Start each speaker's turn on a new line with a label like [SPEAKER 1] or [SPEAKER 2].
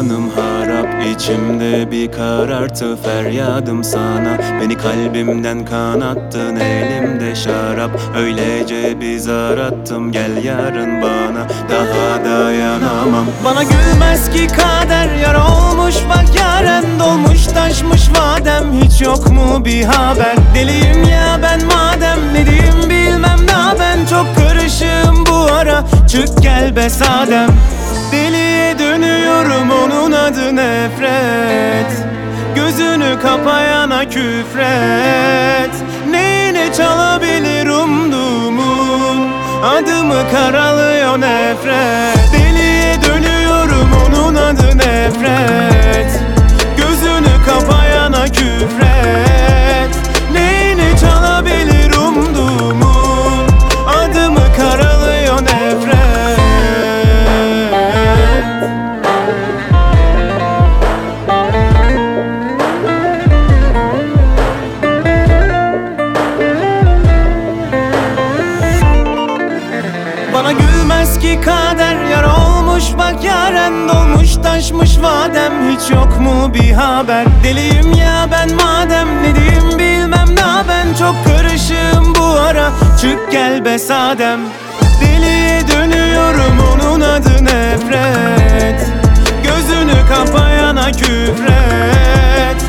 [SPEAKER 1] Canım harap, içimde bir karartı feryadım sana. Beni kalbimden kanattın, elimde şarap. Öylece bir zar attım, gel yarın bana. Daha dayanamam. Bana gülmez ki kader, yar olmuş bak yaren. Dolmuş taşmış vadem, hiç yok mu bir haber? Deliyim ya ben madem, ne diyeyim bilmem daha ben. Çok karışığım bu ara, çık gel be sadem. Deliye dönüyorum, onun adı nefret. Gözünü kapayana küfret. Neyine çalabilir umduğumun, adımı karalıyor nefret. Deliye dönüyorum, onun adı nefret. Gözünü kapayana küfret. Neyine çalabilir umduğumun, adımı karalıyor nefret. Bana gülmez ki kader, yar olmuş bak yaren. Dolmuş taşmış vadem, hiç yok mu bir haber? Deliyim ya ben madem, ne diyeyim bilmem daha ben. Çok karışığım bu ara, çık gel be sadem. Deliye dönüyorum, onun adı nefret. Gözünü kapayana küfret.